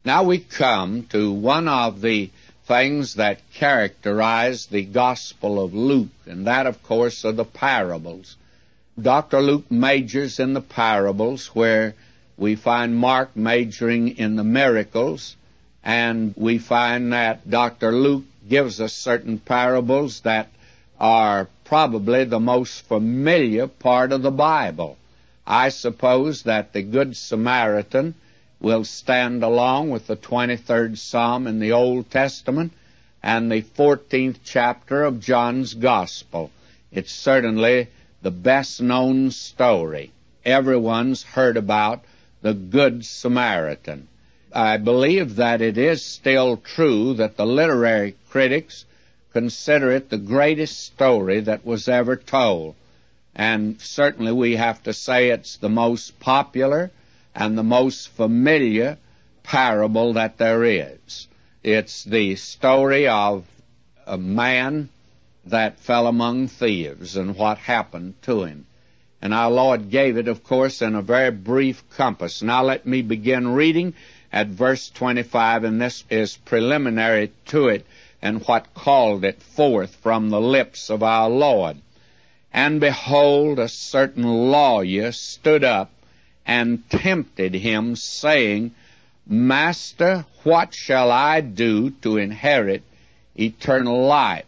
Now we come to one of the things that characterize the Gospel of Luke, and that, of course, are the parables. Dr. Luke majors in the parables, where we find Mark majoring in the miracles, and we find that Dr. Luke gives us certain parables that are probably the most familiar part of the Bible. I suppose that the Good Samaritan will stand along with the 23rd Psalm in the Old Testament and the 14th chapter of John's Gospel. It's certainly the best-known story. Everyone's heard about the Good Samaritan. I believe that it is still true that the literary critics consider it the greatest story that was ever told. And certainly we have to say it's the most popular and the most familiar parable that there is. It's the story of a man that fell among thieves and what happened to him. And our Lord gave it, of course, in a very brief compass. Now let me begin reading at verse 25, and this is preliminary to it and what called it forth from the lips of our Lord. And behold, a certain lawyer stood up and tempted him, saying, Master, what shall I do to inherit eternal life?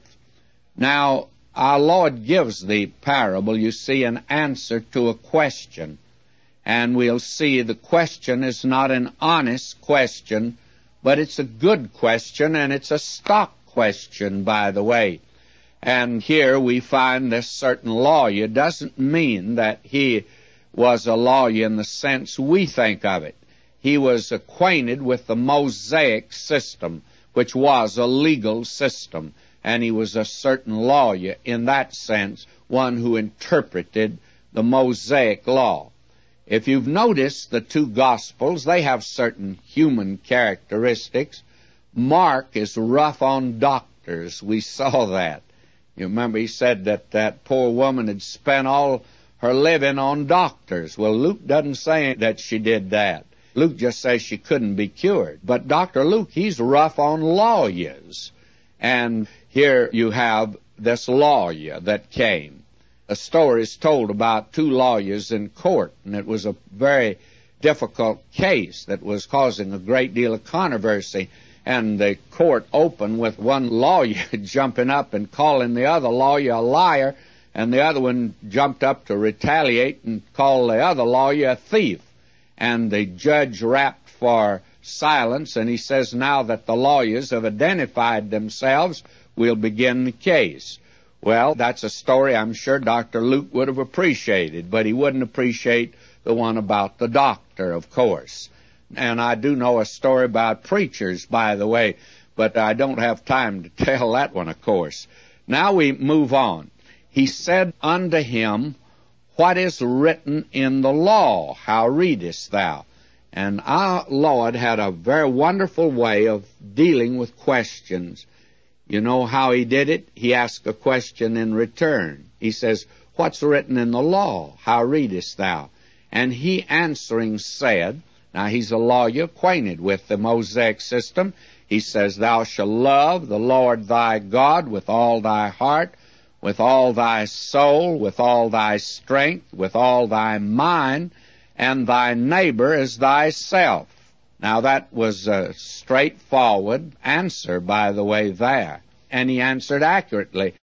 Now, our Lord gives the parable, you see, an answer to a question. And we'll see the question is not an honest question, but it's a good question, and it's a stock question, by the way. And here we find this certain lawyer doesn't mean that he was a lawyer in the sense we think of it. He was acquainted with the Mosaic system, which was a legal system, and he was a certain lawyer in that sense, one who interpreted the Mosaic law. If you've noticed the two Gospels, they have certain human characteristics. Mark is rough on doctors. We saw that. You remember he said that that poor woman had spent all her living on doctors. Well, Luke doesn't say that she did that. Luke just says she couldn't be cured. But Dr. Luke, he's rough on lawyers. And here you have this lawyer that came. A story is told about two lawyers in court, and it was a very difficult case that was causing a great deal of controversy. And the court opened with one lawyer jumping up and calling the other lawyer a liar, and the other one jumped up to retaliate and call the other lawyer a thief. And the judge rapped for silence, and he says, now that the lawyers have identified themselves, we'll begin the case. Well, that's a story I'm sure Dr. Luke would have appreciated, but he wouldn't appreciate the one about the doctor, of course. And I do know a story about preachers, by the way, but I don't have time to tell that one, of course. Now we move on. He said unto him, What is written in the law? How readest thou? And our Lord had a very wonderful way of dealing with questions. You know how he did it? He asked a question in return. He says, What's written in the law? How readest thou? And he answering said, now he's a lawyer acquainted with the Mosaic system. He says, Thou shalt love the Lord thy God with all thy heart, with all thy soul, with all thy strength, with all thy mind, and thy neighbor as thyself. Now that was a straightforward answer, by the way, there. And he answered accurately.